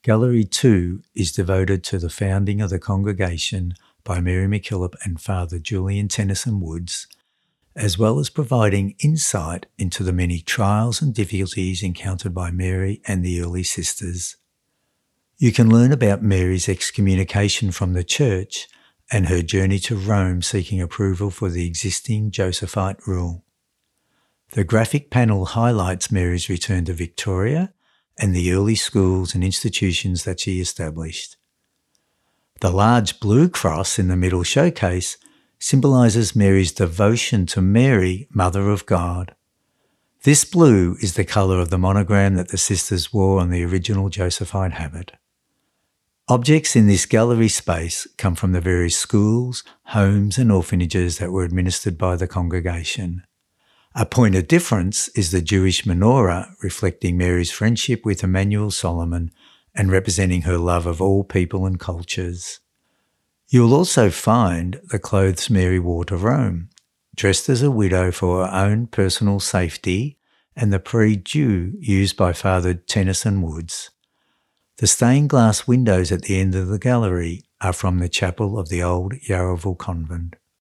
Gallery 2 is devoted to the founding of the congregation by Mary MacKillop and Father Julian Tennyson Woods, as well as providing insight into the many trials and difficulties encountered by Mary and the early sisters. You can learn about Mary's excommunication from the Church and her journey to Rome seeking approval for the existing Josephite rule. The graphic panel highlights Mary's return to Victoria and the early schools and institutions that she established. The large blue cross in the middle showcase symbolises Mary's devotion to Mary, Mother of God. This blue is the colour of the monogram that the sisters wore on the original Josephite habit. Objects in this gallery space come from the various schools, homes and orphanages that were administered by the congregation. A point of difference is the Jewish menorah, reflecting Mary's friendship with Emmanuel Solomon and representing her love of all people and cultures. You'll also find the clothes Mary wore to Rome, dressed as a widow for her own personal safety, and the prie-dieu used by Father Tennyson Woods. The stained glass windows at the end of the gallery are from the chapel of the old Yarraville Convent.